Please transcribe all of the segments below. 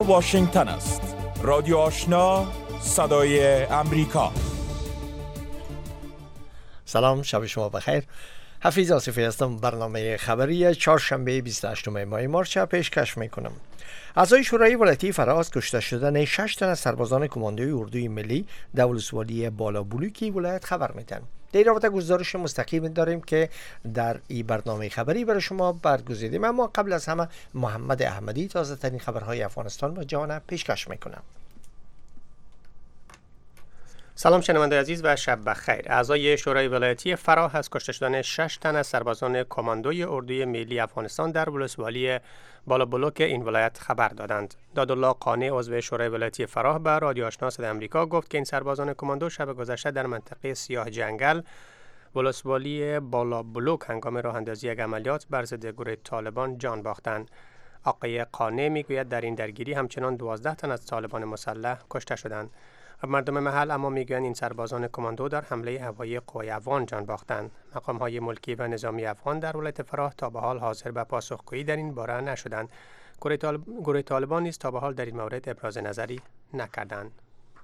واشنگتن است. رادیو آشنا، صدای امریکا. سلام، شب شما بخیر. حفیظ آصفی هستم. برنامه خبری چهارشنبه 28 ماه مارس پیشکش میکنم. اعضای شورای ولایتی فراه از کشته شدن 6 تن از سربازان کماندوی اردوی ملی در ولسوالی بالا بلوکی ولایت خبر میدن. در رابطه گزارش مستقیم داریم که در این برنامه خبری برای شما برگزیدیم، اما قبل از همه محمد احمدی تازه ترین خبرهای افغانستان و جهان پیشکش میکنم. سلام شنونده عزیز و شب بخیر. اعضای شورای ولایتی فراه از کشته شدن 6 تن از سربازان کماندوی اردوی ملی افغانستان در ولسوالی بالا بلوک این ولایت خبر دادند. دادالله قانع عضو شورای ولایتی فراه به رادیو آشنا صدای امریکا گفت که این سربازان کماندو شب گذشته در منطقه سیاه جنگل ولسوالی بالا بلوک هنگام راه اندازی یک عملیات بر ضد گروه طالبان جان باختند. آقای قانع میگوید در این درگیری همچنان 12 تن از طالبان مسلح کشته شدند. مردم محل اما میگویند این سربازان کماندو در حمله هوایی قوای افغان جان باختند. مقام‌های ملکی و نظامی افغان در ولایت فراه تا به حال حاضر به پاسخگویی در این باره نشدند. گروه طالبان نیز تا به حال در این مورد ابراز نظری نکردند.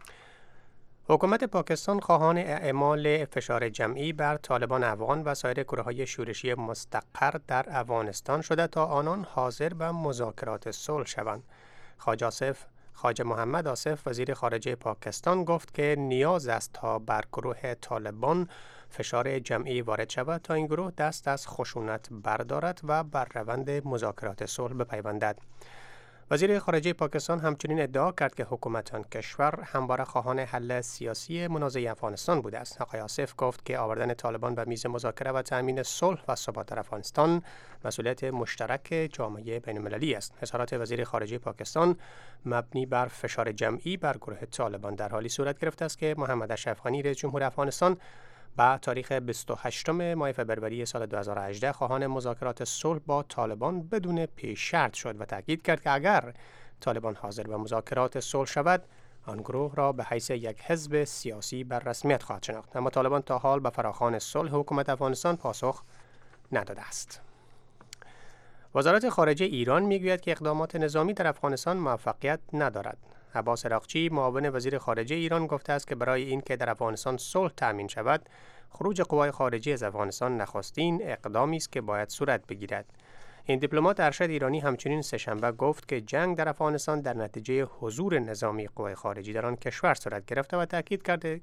حکومت پاکستان خواهان اعمال فشار جمعی بر طالبان افغان و سایر گروه‌های شورشی مستقر در افغانستان شده تا آنان حاضر به مذاکرات صلح شوند. خواجه محمد آصف وزیر خارجه پاکستان گفت که نیاز است تا بر گروه طالبان فشار جمعی وارد شود تا این گروه دست از خشونت بردارد و بر روند مذاکرات صلح بپیوندد. وزیر خارجه پاکستان همچنین ادعا کرد که حکومت آن کشور همواره خواهان حل سیاسی منازعه افغانستان بوده است. آقای آصف گفت که آوردن طالبان به میز مذاکره و تأمین صلح و ثبات در افغانستان مسئولیت مشترک جامعه بین‌المللی است. اظهارات وزیر خارجه پاکستان مبنی بر فشار جمعی بر گروه طالبان در حالی صورت گرفته است که محمد اشرف غنی رئیس جمهور افغانستان با تاریخ 28 ماه فوریه سال 2018 خواهان مذاکرات صلح با طالبان بدون پیش شرط شد و تاکید کرد که اگر طالبان حاضر به مذاکرات صلح شود آن گروه را به حیث یک حزب سیاسی بر رسمیت خواهد شناخت. اما طالبان تا حال به فراخوان صلح حکومت افغانستان پاسخ نداده است. وزارت خارجه ایران میگوید که اقدامات نظامی در افغانستان موفقیت ندارد. عباس عراقچی معاون وزیر خارجه ایران گفته است که برای اینکه در افغانستان صلح تأمین شود خروج قوای خارجی از افغانستان نخستین اقدامی است که باید صورت بگیرد. این دیپلمات ارشد ایرانی همچنین سه‌شنبه گفت که جنگ در افغانستان در نتیجه حضور نظامی قوای خارجی در آن کشور صورت گرفته و تاکید کرد که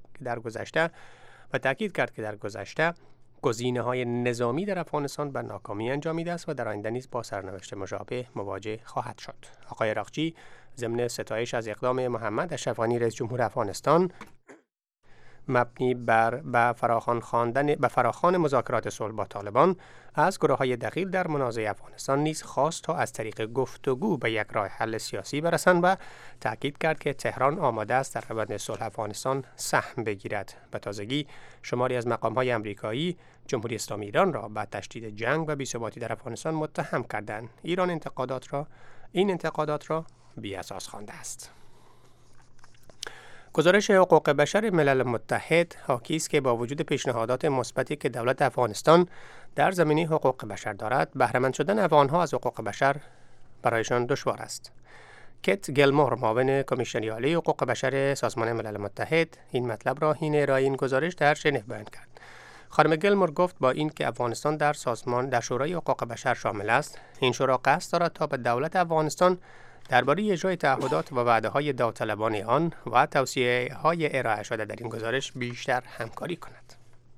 در گذشته گزینه‌های نظامی در افغانستان به ناکامی انجامیده است و در آینده نیز با سرنوشت مشابه مواجه خواهد شد. آقای عراقچی ضمن ستایش از اقدام محمد اشرف غنی رئیس جمهور افغانستان مبنی بر به فراخوان مذاکرات صلح با طالبان از گروه‌های دخیل در منازعه افغانستان نیز خواست تا از طریق گفتگو به یک راه حل سیاسی برسند و تاکید کرد که تهران آماده است در روند صلح افغانستان سهم بگیرد. به تازگی شماری از مقام‌های آمریکایی جمهوری اسلامی ایران را به تشدید جنگ و بی‌ثباتی در افغانستان متهم کردند. ایران این انتقادات را بی‌اساس خوانده است. گزارش حقوق بشر ملل متحد حاکی است که با وجود پیشنهادات مثبتی که دولت افغانستان در زمینه حقوق بشر دارد، بهره‌مند شدن افغان‌ها از حقوق بشر برایشان دشوار است. کت گلمور معاون کمیشنری عالی حقوق بشر سازمان ملل متحد این مطلب را حین ارائه این گزارش در ژنو بیان کرد. خانم گلمور گفت با اینکه افغانستان در شورای حقوق بشر شامل است، این شورا قصد دارد تا به دولت افغانستان درباره اجرای تعهدات و وعده‌های داوطلبانه آن و توصیه‌های ارائه شده در این گزارش بیشتر همکاری کند.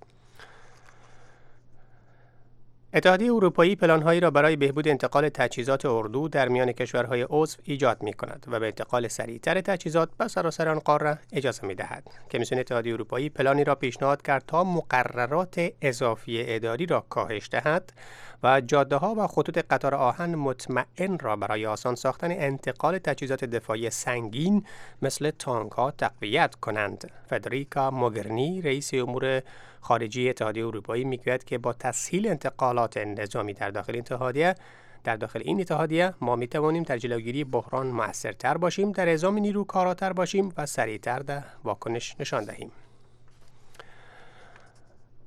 اتحادیه اروپایی پلان‌هایی را برای بهبود انتقال تجهیزات اردو در میان کشورهای عضو ایجاد می‌کند و به انتقال سریع‌تر تجهیزات به سراسر آن قاره اجازه می‌دهد. کمیسیون اتحادیه اروپایی پلانی را پیشنهاد کرد تا مقررات اضافی اداری را کاهش دهد و جاده‌ها و خطوط قطار آهن مطمئن را برای آسان ساختن انتقال تجهیزات دفاعی سنگین مثل تانک‌ها تقویت کنند. فدریکا موگرینی رئیس امور خارجی اتحادیه اروپایی میگوید که با تسهیل انتقالات نظامی در داخل این اتحادیه ما می توانیم در جلوگیری بحران مؤثرتر باشیم، در اعزام نیرو کاراتر باشیم و سریعتر در واکنش نشان دهیم.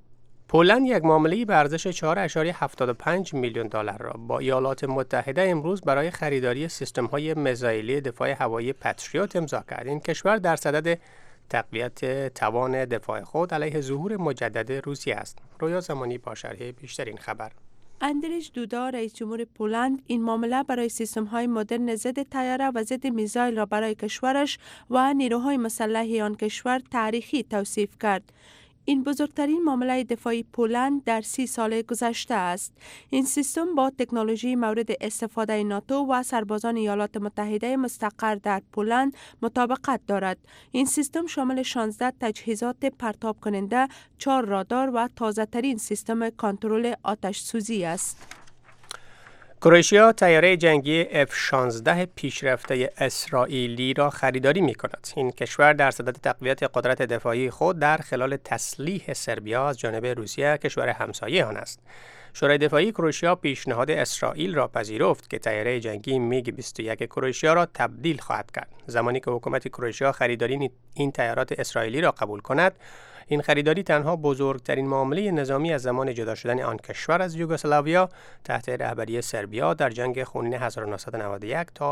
پولند یک معامله به ارزش 4.75 میلیون دلار را با ایالات متحده امروز برای خریداری سیستم‌های میزایلی دفاع هوایی پاتریوت امضا کرد. این کشور در صدد تقویت توان دفاع خود علیه ظهور مجدد روسیه است. رویا زمانی با شرح بیشتر این خبر. اندریش دودا رئیس جمهور پولند این معامله برای سیستم‌های مدرن ضد طیاره و ضد میزایل را برای کشورش و نیروهای مسلح آن کشور تاریخی توصیف کرد. این بزرگترین معامله دفاعی پولند در 30 سال گذشته است. این سیستم با تکنولوژی مورد استفاده ناتو و سربازان ایالات متحده مستقر در پولند مطابقت دارد. این سیستم شامل 16 تجهیزات پرتاب کننده، 4 رادار و تازه ترین سیستم کنترل آتش سوزی است. کرواتیا طیاره جنگی F-16 پیشرفته اسرائیلی را خریداری می کند. این کشور در صدد تقویت قدرت دفاعی خود در خلال تسلیح سربیا از جانب روسیه کشور همسایه آن است. شورای دفاعی کرواتیا پیشنهاد اسرائیل را پذیرفت که طیاره جنگی میگ 21 کرواتیا را تبدیل خواهد کرد. زمانی که حکومت کرواتیا خریداری این طیارات اسرائیلی را قبول کند، این خریداری تنها بزرگترین معامله نظامی از زمان جدا شدن آن کشور از یوگسلاویا تحت رهبری سربیا در جنگ خونین 1991 تا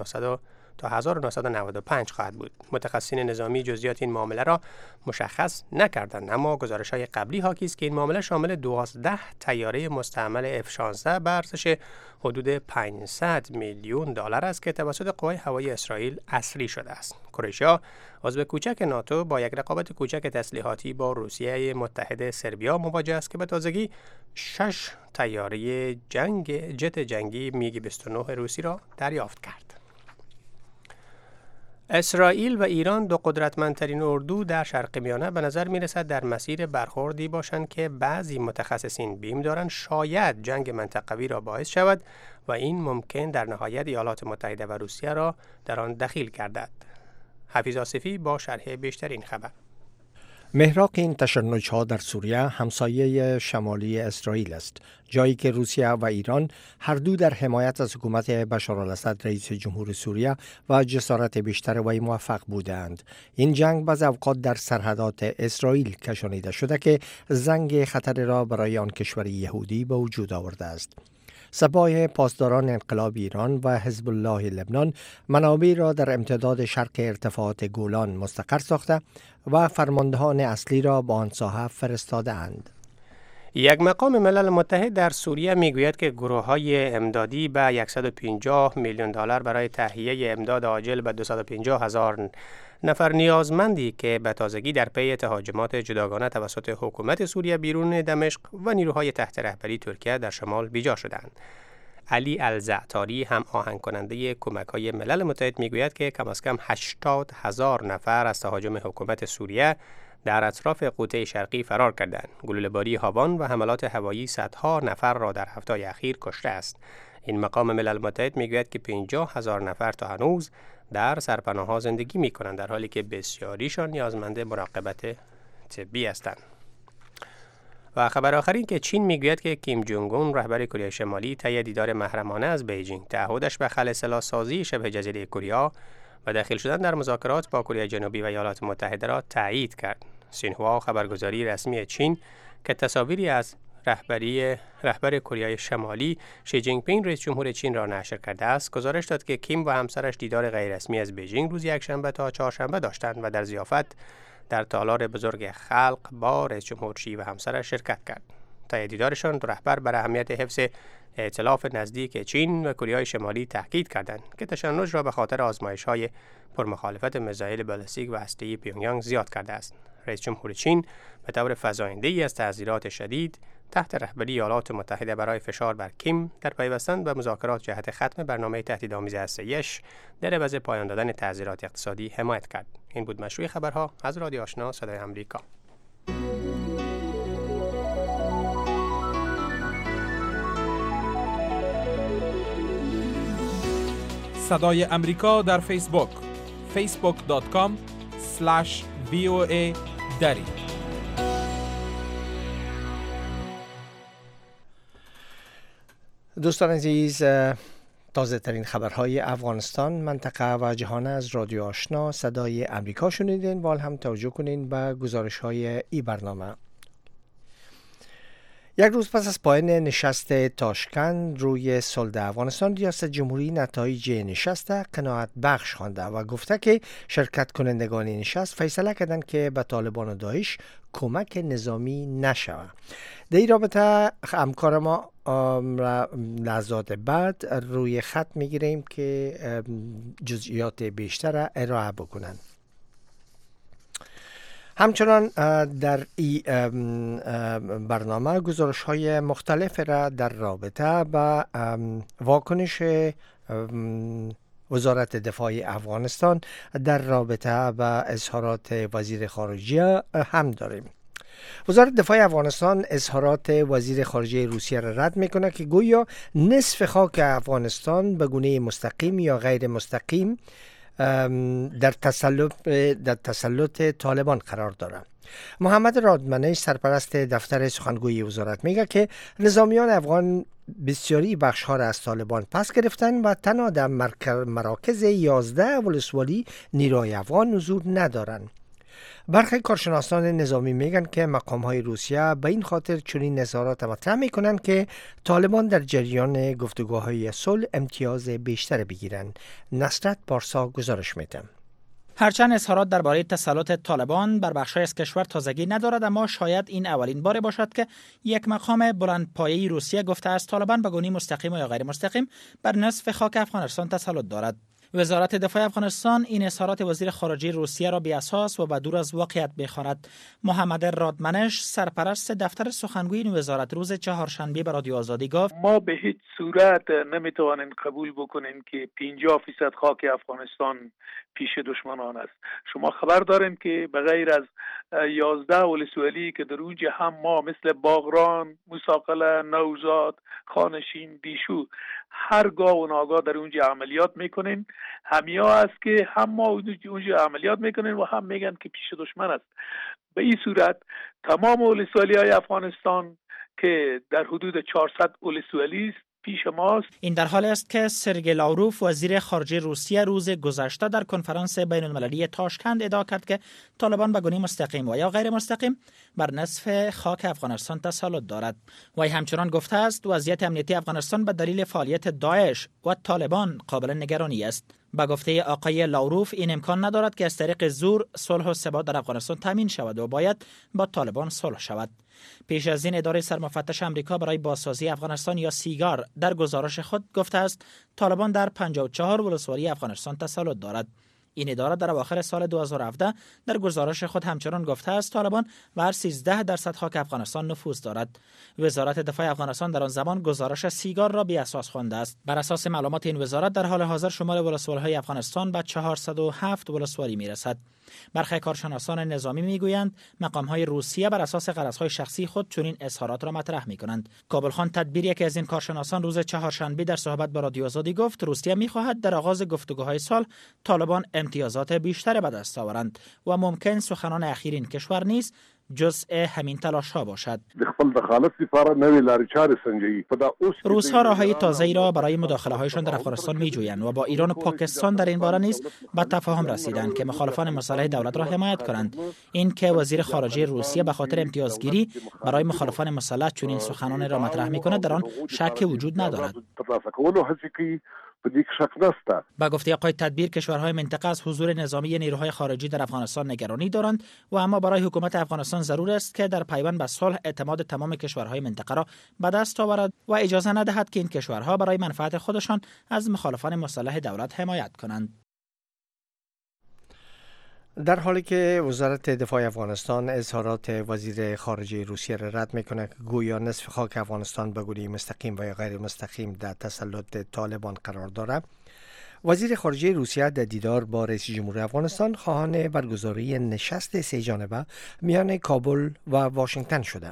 1995 خواهد بود. متخصصین نظامی جزئیات این معامله را مشخص نکردند، اما گزارش‌های قبلی حاکی است که این معامله شامل 12 طیاره مستعمل F-16 به ارزش حدود 500 میلیون دلار است که توسط قوای هوایی اسرائیل اسیری شده است. کرواتیا عضو کوچک ناتو با یک رقابت کوچک تسلیحاتی با روسیه متحد سربیا مواجه است که به تازگی 6 طیاره جت جنگی میگ 29 روسی را دریافت کرد. اسرائیل و ایران دو قدرتمندترین اردو در شرق میانه به نظر می رسد در مسیر برخوردی باشند که بعضی متخصصین بیم دارند شاید جنگ منطقوی را باعث شود و این ممکن در نهایت ایالات متحده و روسیه را در آن دخیل گردد. حفیظ آصفی با شرح بیشتر این خبر. محراق این تشنج‌ها در سوریه همسایه شمالی اسرائیل است، جایی که روسیه و ایران هر دو در حمایت از حکومت بشارالاسد رئیس جمهور سوریه و جسارت بیشتر وی موفق بودند. این جنگ بعض اوقات در سرحدات اسرائیل کشانیده شده که زنگ خطر را برای آن کشور یهودی به وجود آورده است. سپاه پاسداران انقلاب ایران و حزب الله لبنان منابع را در امتداد شرق ارتفاعات گولان مستقر ساخته و فرماندهان اصلی را به آن ساحه فرستاده‌اند. یک مقام ملل متحد در سوریه میگوید که گروه‌های امدادی به 150 میلیون دلار برای تهیه امداد عاجل به 250,000 نفر نیازمندی که به تازگی در پی تهاجمات جداگانه توسط حکومت سوریه بیرون دمشق و نیروهای تحت رهبری ترکیه در شمال بیجا شدند. علی الزعتاری هم آهنگ کننده کمک‌های ملل متحد میگوید که کم از کم 80,000 نفر از تهاجم حکومت سوریه در اطراف قوطه شرقی فرار کردند. گلوله‌باری هاوان و حملات هوایی صدها نفر را در هفته‌های اخیر کشته است. این مقام ملل متحد میگوید که 50,000 نفر تا هنوز در سرپناه‌ها زندگی می‌کنند، در حالی که بسیاریشان نیازمند مراقبت طبی هستند. و خبر آخرین که چین میگوید که کیم جونگ اون رهبر کره شمالی طی دیدار محرمانه از بیجینگ تعهدش به خلع سلاح‌سازی شبه جزیره کره و داخل شدن در مذاکرات با کره جنوبی و ایالات متحده را تایید کرد. سینهوا خبرگزاری رسمی چین که تصاویری از رهبر کره شمالی شی جینگ پینگ رئیس جمهور چین را نشر کرده است، گزارش داد که کیم و همسرش دیدار غیررسمی از بیجینگ روز یکشنبه تا چهارشنبه داشتند و در ضیافت در تالار بزرگ خلق با رئیس جمهور شی و همسرش شرکت کرد. طی دیدارشان دو رهبر بر اهمیت حفظ ائتلاف نزدیک چین و کره شمالی تاکید کردند که تشنج را به خاطر آزمایش‌های پرمخالفت میزایل بالستیک و هسته‌ای پیونگیانگ زیاد کرده است. رئیس جمهور چین به طور فزاینده‌ای از تعزیرات شدید تحت رهبری ایالات متحده برای فشار بر کیم در پیوستن به مذاکرات جهت ختم برنامه تهدیدآمیز هسته‌ایش در عوض پایان دادن تعزیرات اقتصادی حمایت کرد. این بود مشروع خبرها از رادیو آشنا صدای آمریکا. صدای آمریکا در فیسبوک facebook.com/VOA دری. دوستان عزیز، تازه ترین خبرهای افغانستان، منطقه و جهان از رادیو آشنا صدای امریکا شنیدین و هم توجه کنین به گزارش های ای برنامه. یک روز پس از پایان نشست تاشکند روی صلح افغانستان، ریاست جمهوری نتایج نشست قناعت بخش خوانده و گفته که شرکت کنندگان نشست فیصله کردند که به طالبان و داعش کمک نظامی نشود. در این رابطه همکار ما لحظات بعد روی خط میگیریم که جزئیات بیشتر ارائه بکنند. همچنان در این برنامه گزارش های مختلف را در رابطه با واکنش وزارت دفاع افغانستان در رابطه با اظهارات وزیر خارجه هم داریم. وزارت دفاع افغانستان اظهارات وزیر خارجه روسیه را رد میکنه که گویا نصف خاک افغانستان به گونه مستقیم یا غیر مستقیم در تسلط طالبان قرار دارد. محمد رادمنش سرپرست دفتر سخنگوی وزارت میگه که نظامیان افغان بسیاری بخش‌ها را از طالبان پس گرفتن و تنها در مراکز 11 ولسوالی نیروی افغان حضور ندارند. برخی کارشناسان نظامی میگن که مقام‌های روسیه به این خاطر چنین اظهارات مطرح میکنند که طالبان در جریان گفتگوهای صلح امتیاز بیشتر بگیرند. نصرت پارسا گزارش میده. هرچند اظهارات درباره تسلط طالبان بر بخش‌های از کشور تازگی ندارد، اما شاید این اولین بار باشد که یک مقام بلندپایه‌ای روسیه گفته است طالبان به گونه مستقیم یا غیر مستقیم بر نصف خاک افغانستان تسلط دارد. وزارت دفاع افغانستان این اظهارات وزیر خارجه روسیه را بی‌اساس و دور از واقعیت می‌خواند. محمد رادمنش سرپرست دفتر سخنگوی این وزارت روز چهارشنبه به رادیو آزادی گفت ما به هیچ صورت نمیتوانیم قبول بکنیم که 50% خاک افغانستان پیش دشمنان است. شما خبر دارین که به غیر از 11 ولسوالی که در اونجا هم ما مثل باغران، موساقله، نوزاد، خانشین، بیشو هر گاه و ناگاه در اونجا عملیات میکنیم. همیا است که هم ما اونجا عملیات میکنیم و هم میگن که پیش دشمن است. به این صورت تمام ولسوالی های افغانستان که در حدود 400 ولسوالی است پیش ماست. این در حالی است که سرگئی لاوروف وزیر خارجه روسیه روز گذشته در کنفرانس بین المللی تاشکند ادعا کرد که طالبان به گونه مستقیم و یا غیر مستقیم بر نصف خاک افغانستان تسلط دارد. وی همچنان گفته است وضعیت امنیتی افغانستان به دلیل فعالیت داعش و طالبان قابل نگرانی است. با گفته آقای لاوروف این امکان ندارد که از طریق زور صلح و ثبات در افغانستان تامین شود و باید با طالبان صلح شود. پیش از این اداره سرمفتش آمریکا برای بازسازی افغانستان یا سیگار در گزارش خود گفته است طالبان در 54 ولسوالی افغانستان تسلط دارد. این اداره در اواخر سال 2017 در گزارش خود همچنان گفته است طالبان بر 13% خاک افغانستان نفوذ دارد. وزارت دفاع افغانستان در آن زمان گزارش سیگار را بی اساس خوانده است. بر اساس معلومات این وزارت در حال حاضر شمار ولسوالی‌های افغانستان به 407 ولسوالی میرسد. برخی کارشناسان نظامی میگویند مقام‌های روسیه بر اساس غرض‌های شخصی خود چنین اظهارات را مطرح می‌کنند. کابل خان تدبیر یکی از این کارشناسان روز چهارشنبه در صحبت با رادیو آزادی گفت روسیه می‌خواهد در آغاز گفتگوهای صلح طالبان امتیازات بیشتر به دست آورند و ممکن سخنان اخیر این کشور نیست جزء همین تلاش‌ها باشد. روس‌ها راه‌های تازه‌ای را برای مداخله‌هایشان در افغانستان می‌جویند و با ایران و پاکستان در این باره نیز به تفاهم رسیدند که مخالفان مصالح دولت را حمایت کنند. این که وزیر خارجه روسیه به خاطر امتیازگیری برای مخالفان مصالح چنین سخنان را مطرح می‌کند در آن شک وجود ندارد. با گفته آقای تدبیر کشورهای منطقه از حضور نظامی نیروهای خارجی در افغانستان نگرانی دارند و اما برای حکومت افغانستان ضرور است که در پیوند به صلح اعتماد تمام کشورهای منطقه را به دست آورد و اجازه ندهد که این کشورها برای منفعت خودشان از مخالفان مصالح دولت حمایت کنند. در حالی که وزارت دفاع افغانستان اظهارات وزیر خارجه روسیه را رد میکنه که گویا نصف خاک افغانستان به گونه مستقیم و یا غیر مستقیم در تسلط طالبان قرار دارد، وزیر خارجه روسیه در دیدار با رئیس جمهور افغانستان خواهان برگزاری نشست سه جانبه میان کابل و واشنگتن شده.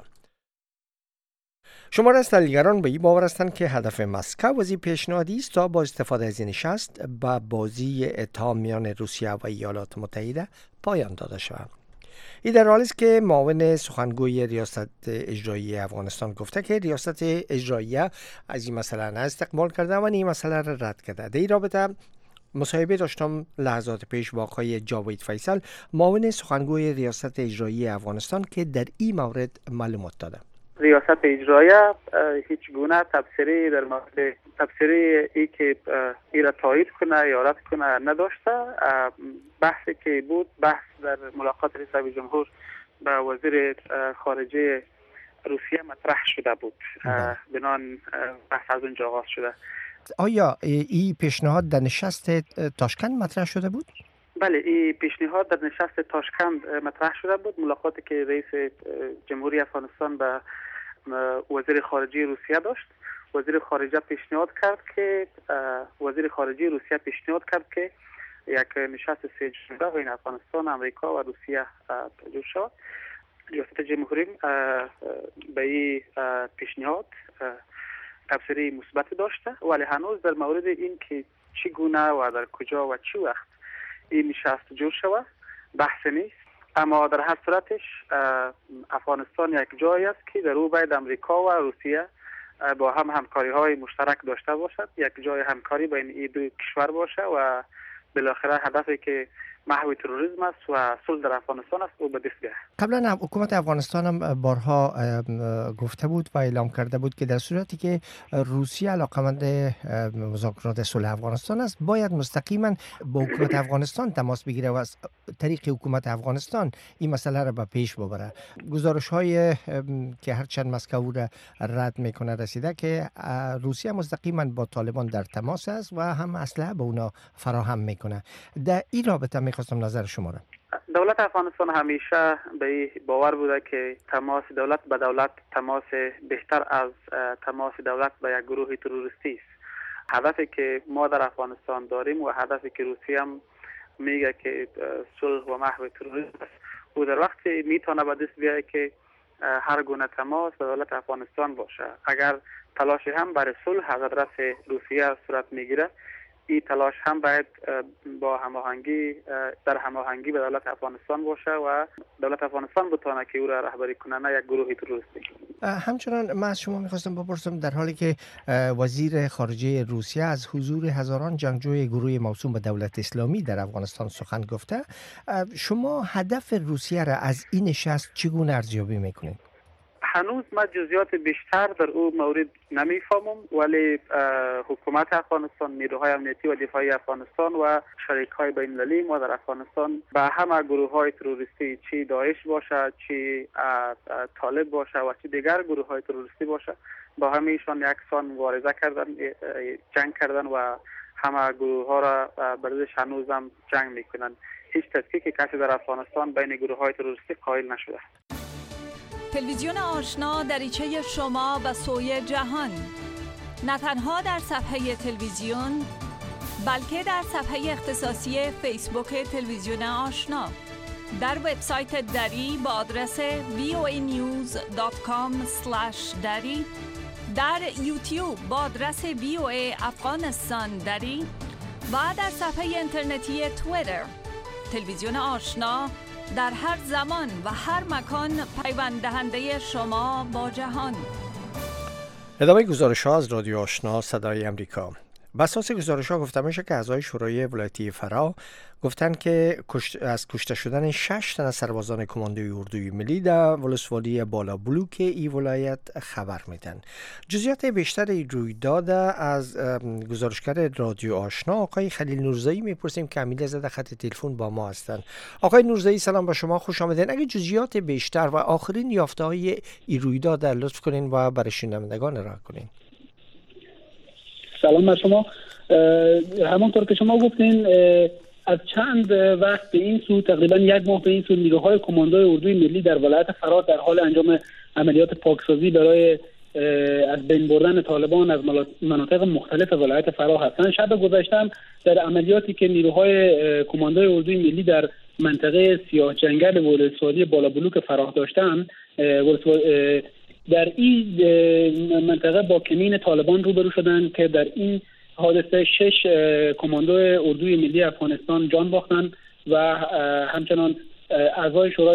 شمار از تحلیلگران به این باور هستند که هدف مسکو از این پیشنهادی است تا با استفاده از این نشست به بازی اتهام میان روسیه و ایالات متحده پایان داده شود. این در حالی است که معاون سخنگوی ریاست اجرایی افغانستان گفته که ریاست اجرایی از این مسئله نه استقبال کرده و این مسئله را رد کرده. در این رابطه مصاحبه داشتم لحظات پیش با آقای جاوید فیصل، معاون سخنگوی ریاست اجرایی افغانستان، که در این مورد معلومات داده. ریاست اجرایه هیچ گونه تبصره در مورد تبصره ای که ای را تایید کنه یا رد کنه نداشته. بحثی که بود بحث در ملاقات رئیس جمهور با وزیر خارجه روسیه مطرح شده بود. بنان بحث از اونجا آغاز شده. آیا این پیشنهاد در نشست تاشکند مطرح شده بود؟ بله، این پیشنهاد در نشست تاشکند مطرح شده بود. ملاقاتی که رئیس جمهوری افغانستان با وزیر خارجه روسیه داشت. وزیر خارجه پیشنهاد کرد که یک نشست سه جانبه بین افغانستان، امریکا و روسیه تجربه شد. ریاست جمهوری به این پیشنهاد تبصره مثبت داشته، ولی هنوز در مورد این که چگونه و در کجا و چه وقت این نشست جور شود بحث نیست. اما در هر صورتش افغانستان یک جایی است که در او باید امریکا و روسیه با هم همکاری های مشترک داشته باشد، یک جای همکاری بین این دو کشور باشه و بالاخره هدفی که محو تروریسم است و صلح در افغانستان است او به دست بیاید. قبلا حکومت افغانستان هم بارها گفته بود و اعلام کرده بود که در صورتی که روسیه علاقمند مذاکرات صلح افغانستان است باید مستقیما با حکومت افغانستان تماس بگیره و از طریق حکومت افغانستان این مسئله را به پیش ببره. گزارش های که هرچند مسکو را رد میکنه رسیده که روسیه مستقیما با طالبان در تماس است و هم اسلحه به اونا فراهم میکنه. در این رابطه میخواستم نظر شما را. دولت افغانستان همیشه به باور بوده که تماس دولت به دولت تماس بهتر از تماس دولت به یک گروه تروریستی است. هدفی که ما در افغانستان داریم و هدفی که روسیه هم میگه که صلح و محو تروریسم است، او در وقتی میتونه به دست بیاره که هر گونه تماس به دولت افغانستان باشه. اگر تلاش هم برای صلح از طرف روسیه صورت میگیره، این تلاش هم باید با در هماهنگی به دولت افغانستان باشه و دولت افغانستان بتونه که او را رهبری کنه، نه یک گروه تروریستی. همچنان من از شما میخواستم بپرسم در حالی که وزیر خارجه روسیه از حضور هزاران جنگجوی گروه موسوم به دولت اسلامی در افغانستان سخن گفته، شما هدف روسیه را از این نشست چگونه ارزیابی میکنید؟ هنوز من جزئیات بیشتر در او مورد نمیفهمم، ولی حکومت افغانستان، نیروهای امنیتی و دفاعی افغانستان و شریک‌های بین‌المللی ما در افغانستان به همه گروه‌های تروریستی، چی داعش باشه، چی طالب باشه و چی دیگر گروه‌های تروریستی باشه، با همه‌شان یکسان مبارزه کردن، جنگ کردن و همه گروه‌ها را برایش هنوز هم جنگ میکنن. هیچ تفکیکی کسی در افغانستان بین گروه‌های تروریستی قائل نشده. تلویزیون آشنا دریچه شما به سوی جهان، نه تنها در صفحه تلویزیون بلکه در صفحه اختصاصی فیسبوک تلویزیون آشنا، در وبسایت دری با آدرس voanews.com/dari، در یوتیوب با آدرس VOA افغانستان دری و در صفحه اینترنتی توییتر. تلویزیون آشنا در هر زمان و هر مکان پیوند دهنده شما با جهان. ادامه گزارش‌ها از رادیو آشنا صدای امریکا. بر اساس گزارش‌ها گفته میشه که اعضای شورای ولایتی فرا گفتن که از کشته شدن 6 تن از سربازان کماندوی اردوی ملی در ولسوالی بالا بلوک این ولایت خبر میدن. جزئیات بیشتر این رویداد از گزارشگر رادیو آشنا آقای خلیل نورزایی میپرسیم که امیل زده خط تلفن با ما هستن. آقای نورزایی سلام با شما، خوش آمدین. اگه جزئیات بیشتر و آخرین یافته‌های این رویداد لطف کنین و برای شنوندگان ارائه کنین. سلام بر شما. همانطور که شما گفتین از چند وقت به این سو، تقریبا یک ماه به این سو، نیروهای کماندوی اردوی ملی در ولایت فرات در حال انجام عملیات پاکسازی برای از بین بردن طالبان از مناطق مختلف ولایت فرات هستند. شب گذشته در عملیاتی که نیروهای کماندوی اردوی ملی در منطقه سیاه جنگل ولسوالی بالا بلوک فرات داشتند، در این منطقه با کمین طالبان روبرو شدند که در این حادثه 6 کماندوی اردوی ملی افغانستان جان باختند و همچنان اعضای شورای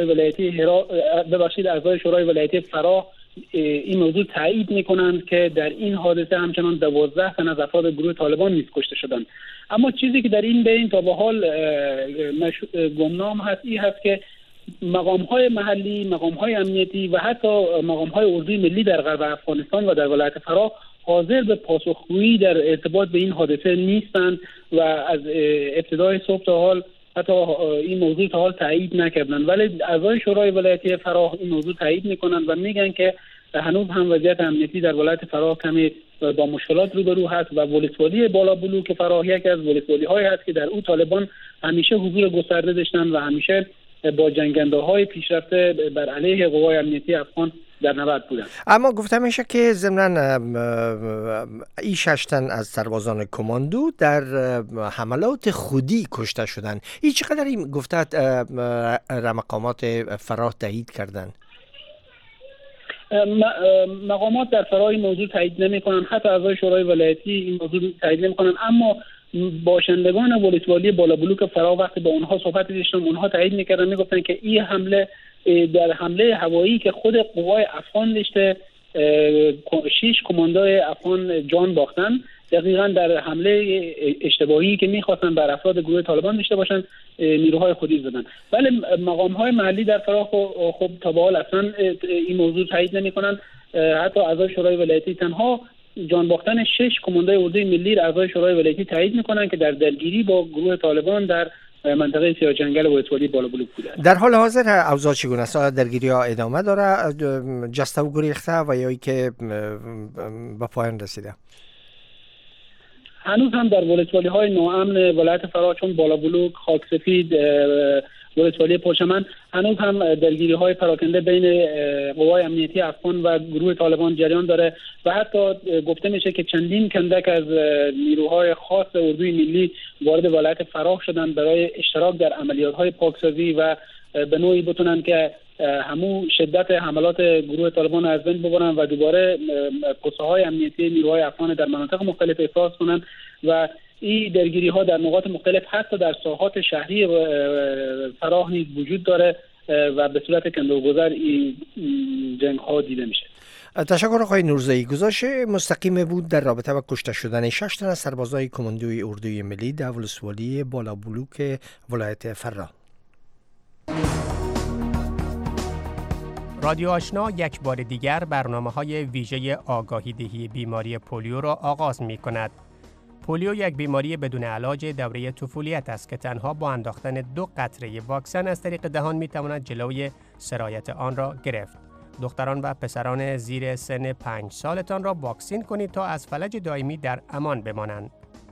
ولایتی فرا این موضوع تایید میکنند که در این حادثه همچنان 12 تن از افراد گروه طالبان نیز کشته شدند. اما چیزی که در این بین تا به حال گمنام هست این هست که مقام‌های محلی، مقام‌های امنیتی و حتی مقام‌های اردوی ملی در غرب افغانستان و در ولایت فراه حاضر به پاسخگویی در ارتباط به این حادثه نیستند و از ابتدای صبح تا حال حتی این موضوع تا حال تایید نکردن، ولی اعضای شورای ولایتی فراه این موضوع تایید میکنن و میگن که هنوز هم وضعیت امنیتی در ولایت فراه کمی با مشکلات روبرو هست و ولسوالی بالا بلوک فراه یکی از ولسوالی‌هایی هست که در او طالبان همیشه حضور گسترده داشتن و همیشه با جنگنده‌های پیشرفته بر علیه قوای امنیتی افغان در نبرد بودن. اما گفته میشه که ضمناً این 6 تن از سربازان کماندو در حملات خودی کشته شدند. این چقدر این گفته مقامات فراه تایید کردند؟ مقامات در فراه این موضوع تایید نمی‌کنند، حتی اعضای شورای ولایتی این موضوع تایید نمی‌کنند، اما باشندگان ولسوالی بالا بلوک فراه وقتی با اونها صحبت داشتم اونها تایید می‌کردن، میگفتن که این حمله در حمله هوایی که خود قوای افغان داشته 6 کماندوی افغان جان باختن، دقیقاً در حمله اشتباهی که می‌خواستن بر افراد گروه طالبان داشته باشن نیروهای خودی زدن. ولی مقام‌های محلی در فراه خب تا به حال اصلا این موضوع تایید نمی‌کنن. حتی اعضای شورای ولایتی تنها جان باختن 6 کماندوی اردوی ملی را اعضای شورای ولایتی تایید می‌کنن که در درگیری با گروه طالبان در منطقه سیاه جنگل ولسوالی بالا بلوک بوده. در حال حاضر اوضاع چگونه است؟ درگیری‌ها ادامه داره، جسته و گریخته و یا که به پایان رسیده؟ هنوز هم در ولسوالی‌های ناامن ولایت فراه چون بالا بلوک، خاک سفید، ولسوالی پرچمن هنوز هم درگیری‌های پراکنده بین قوای امنیتی افغان و گروه طالبان جریان داره و حتی گفته میشه که چندین کندک از نیروهای خاص اردوی ملی وارد ولایت فراه شدن برای اشتراک در عملیات‌های پاکسازی و به نوعی بتونن که همو شدت حملات گروه طالبان از بین ببرن و دوباره پست‌های امنیتی نیروهای افغان در مناطق مختلف افراز کنن و این درگیری ها در نقاط مختلف حتی در ساحات شهری فراه نیز وجود داره و به صورت کندوگذر این جنگ ها دیده میشه. تشکر آقای نورزایی. گزارش مستقیم بود در رابطه با کشته شدن 6 تن از سربازای کماندوی اردوی ملی در ولسوالی بالا بلوک ولایت فراه. رادیو آشنا یک بار دیگر برنامه‌های ویژه آگاهی دهی بیماری پولیو را آغاز می‌کند. پولیو یک بیماری بدون علاج دوره طفولیت است که تنها با انداختن 2 قطره واکسن از طریق دهان می‌تواند جلوی سرایت آن را گرفت. دختران و پسران زیر سن 5 سالتان را واکسین کنید تا از فلج دائمی در امان بمانند.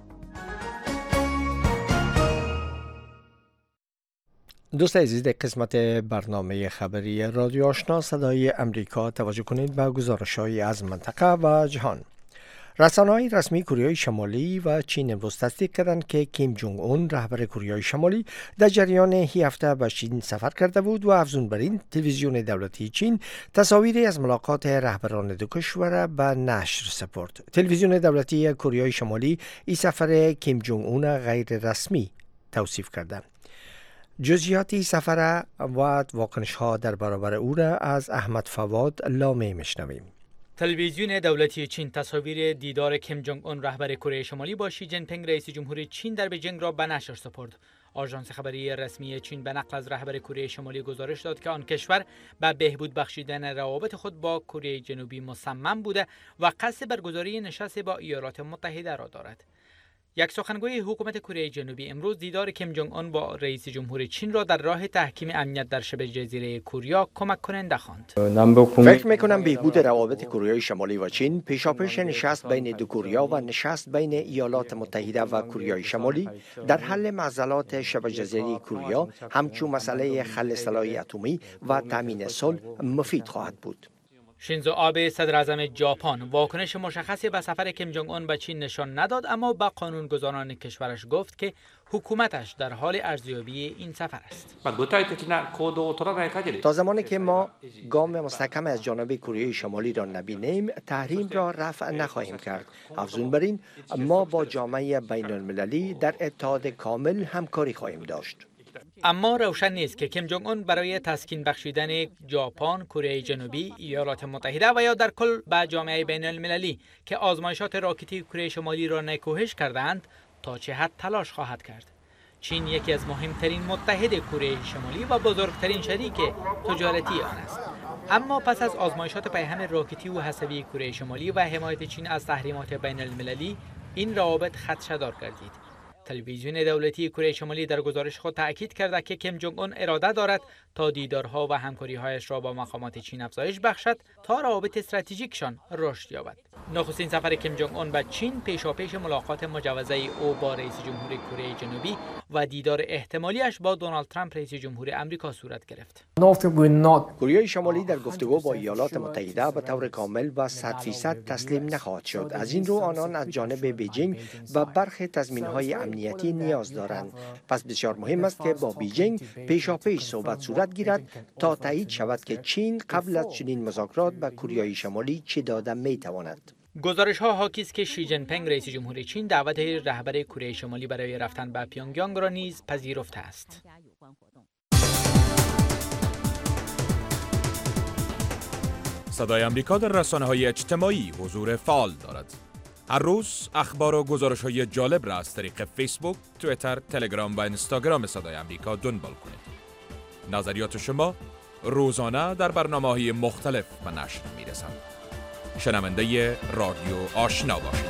دوست عزیز، در قسمت برنامه خبری رادیو آشنا صدای امریکا توجه کنید به گزارش‌های از منطقه و جهان. رسانه‌های رسمی کره شمالی و چین امروز تصدیق کردند که کیم جونگ اون رهبر کره شمالی در جریان 7 هفته به چین سفر کرده بود و افزون بر این تلویزیون دولتی چین تصاویری از ملاقات رهبران دو کشور به نشر سپرد. تلویزیون دولتی کره شمالی این سفر کیم جونگ اون غیر رسمی توصیف کرده. جزئیات سفر و واکنش‌ها در برابر او را از احمد فواد لامه میشنویم. تلویزیون دولتی چین تصاویر دیدار کیم جونگ اون رهبر کره شمالی با شی جین پینگ رئیس جمهوری چین در بیجینگ را به نشر سپرد. آژانس خبری رسمی چین به نقل از رهبر کره شمالی گزارش داد که آن کشور به بهبود بخشیدن روابط خود با کره جنوبی مصمم بوده و قصد برگزاری نشست با ایالات متحده را دارد. یک سخنگوی حکومت کره جنوبی امروز دیدار کیم جونگ اون با رئیس جمهور چین را در راه تحکیم امنیت در شبه جزیره کره کمک کننده خواند. فکر میکنم بهبود روابط کره شمالی و چین پیشاپیش نشست بین دو کره و نشست بین ایالات متحده و کره شمالی در حل معضلات شبه جزیره کره همچون مسئله حل سلاح اتمی و تامین صلح مفید خواهد بود. شینزو آبه صدر اعظم ژاپن واکنش مشخصی به سفر کیم جونگ اون به چین نشان نداد، اما به قانونگذاران کشورش گفت که حکومتش در حال ارزیابی این سفر است. تا زمانی که ما گام مستحکم از جانب کره شمالی را نبینیم تحریم را رفع نخواهیم کرد. افزون بر این ما با جامعه بین المللی در اتحاد کامل همکاری خواهیم داشت. اما روشن نیست که کیم جونگ اون برای تسکین بخشیدن ژاپن، کره جنوبی، ایالات متحده و یا در کل به جامعه بین المللی که آزمایشات راکتی کره شمالی را نکوهش کردند تا چه حد تلاش خواهد کرد. چین یکی از مهمترین متحد کره شمالی و بزرگترین شریک تجارتی آن است. اما پس از آزمایشات پیهن راکتی و هسته‌ای کره شمالی و حمایت چین از تحریمات بین المللی، این روابط خدشه‌دار گردید. تلویزیون دولتی کره شمالی در گزارش خود تأکید کرده که کیم جونگ اون اراده دارد تا دیدارها و همکاری‌هایش را با مقامات چین افزایش بخشد تا روابط استراتژیکشان رشد یابد. نخستین سفر کیم جونگ اون به چین پیشاپیش ملاقات مجوزه او با رئیس جمهور کره جنوبی و دیدار احتمالیش با دونالد ترامپ رئیس جمهور آمریکا صورت گرفت. کره شمالی در گفتگو با ایالات متحده به طور کامل و 100% تسلیم نخواهد شد. از این رو آنان از جانب بیجینگ و برخی تضمین‌های امنیتی نیاز دارند. پس بسیار مهم است که با بیجینگ پیشاپیش صحبت صورت گیرد تا تایید شود که چین قبل از چنین مذاکرات به کره شمالی چه داده می‌تواند. گزارش ها حاکی است که شی جین پینگ رئیس جمهور چین دعوت رهبر کره شمالی برای رفتن به پیونگیانگ را نیز پذیرفته است. صدای آمریکا در رسانه‌های اجتماعی حضور فعال دارد. هر روز اخبار و گزارش‌های جالب را از طریق فیسبوک، توییتر، تلگرام و اینستاگرام صدای آمریکا دنبال کنید. نظریات شما روزانه در برنامه‌های مختلف به نشر می‌رسند. شنونده رادیو آشنا باشید.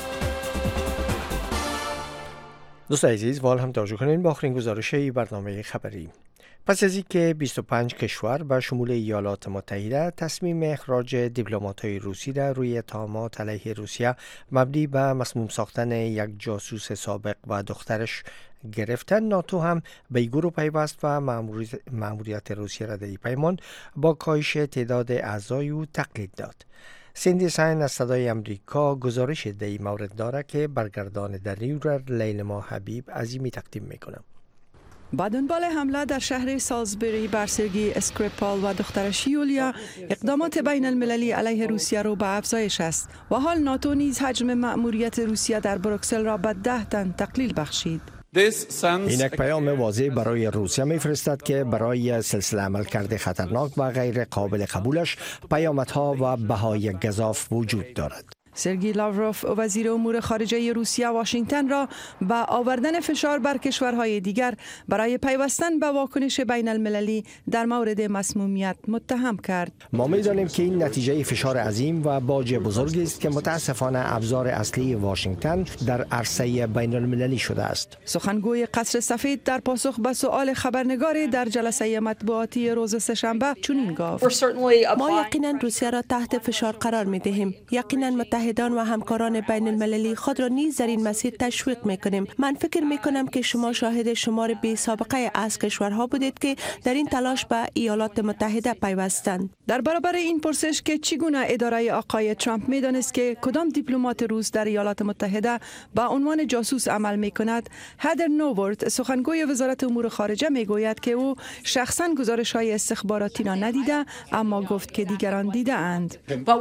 دوستان عزیز، وال هم توجه کنین با آخرین گزارش برنامه خبری. پس از اینکه 25 کشور به شمول ایالات متحده تصمیم اخراج دیپلمات‌های روسی را روی اتهامات علیه روسیه مبنی به مسموم ساختن یک جاسوس سابق و دخترش گرفتن، ناتو هم به گروه پیوست و مأموریت روسیه را در پیمان با کاهش تعداد اعضای او تقلید داد. سیندی ساین از صدای امریکا گزارش در این مورد دارد که برگردان در نیورر لیلما حبیب عظیمی تقدیم میکنم. با دنبال حمله در شهر سالزبری بر سرگی اسکریپال و دخترش یولیا، اقدامات بین المللی علیه روسیه رو به افزایش است و حال ناتو نیز حجم مأموریت روسیه در بروکسل را به 10 تن تقلیل بخشید. این یک پیام واضح برای روسیه میفرستد که برای سلسله عملکرد خطرناک و غیر قابل قبولش پیامدها و بهای گزاف وجود دارد. سرگئی لاوروف وزیر امور خارجه روسیه واشنگتن را به آوردن فشار بر کشورهای دیگر برای پیوستن به واکنش بین المللی در مورد مسمومیت متهم کرد. ما می‌دانیم که این نتیجه فشار عظیم و باج بزرگی است که متاسفانه ابزار اصلی واشنگتن در عرصه بین المللی شده است. سخنگوی قصر سفید در پاسخ به سؤال خبرنگاری در جلسه مطبوعاتی روز سه‌شنبه چنین گفت: ما یقینا روسیه را تحت فشار قرار می‌دهیم. یقینا متحدان و همکاران بین المللی خود را نیز در این مسیر تشویق میکنیم. من فکر میکنم که شما شاهد شمار بی سابقه از کشورها بودید که در این تلاش به ایالات متحده پیوستند. در برابر این پرسش که چگونه اداره آقای ترامپ میدانست که کدام دیپلمات روس در ایالات متحده با عنوان جاسوس عمل میکند، هدر نوورت سخنگوی وزارت امور خارجه میگوید که او شخصا گزارش‌های استخباراتی را ندیده، اما گفت که دیگران دیده اند.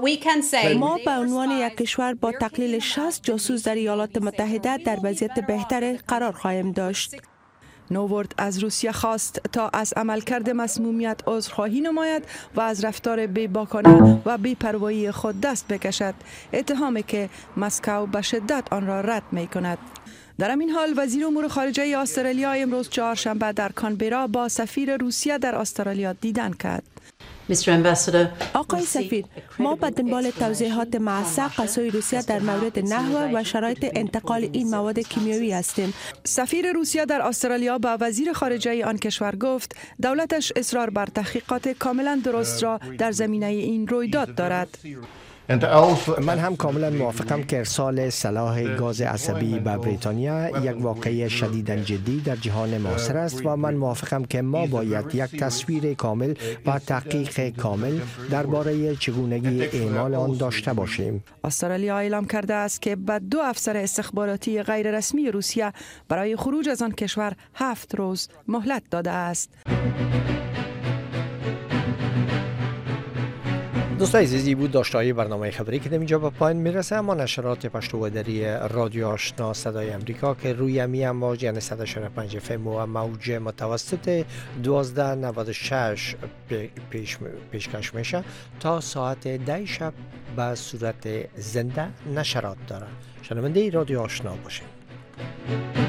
ما به عنوان یک کشور با تقلیل 60 جاسوس در ایالات متحده در وضعیت بهتر قرار خواهیم داشت. نوورد از روسیه خواست تا از عملکرد مسمومیت عذرخواهی نماید و از رفتار بی‌باکانه و بی‌پروایی خود دست بکشد، اتهامی که مسکو به شدت آن را رد می‌کند. در همین حال وزیر امور خارجه استرالیا امروز چهارشنبه در کانبرا با سفیر روسیه در استرالیا دیدن کرد. آقای سفیر، ما به دنبال توضیحات موثق از سوی روسیه در مورد نحو و شرایط انتقال این مواد کیمیایی هستیم. سفیر روسیه در استرالیا با وزیر خارجه آن کشور گفت دولتش اصرار بر تحقیقات کاملا درست را در زمینه این رویداد دارد. من هم کاملا موافقم که ارسال سلاح گاز عصبی به بریتانیا یک واقعه شدیداً جدی در جهان معاصر است و من موافقم که ما باید یک تصویر کامل و تحقیق کامل درباره چگونگی اعمال آن داشته باشیم. استرالیا اعلام کرده است که به 2 افسر استخباراتی غیر رسمی روسیه برای خروج از آن کشور 7 روز مهلت داده است. دوستان عزیزی بود داشته‌های برنامه خبری که اینجا به پایان میرسه، اما نشرات پشتو و دری رادیو آشنا صدای امریکا که روی امی امواج یعنی 105 FM و موج متوسط 1296 پیشکش میشه تا ساعت 10 شب به صورت زنده نشرات داره. شنونده رادیو آشنا باشید.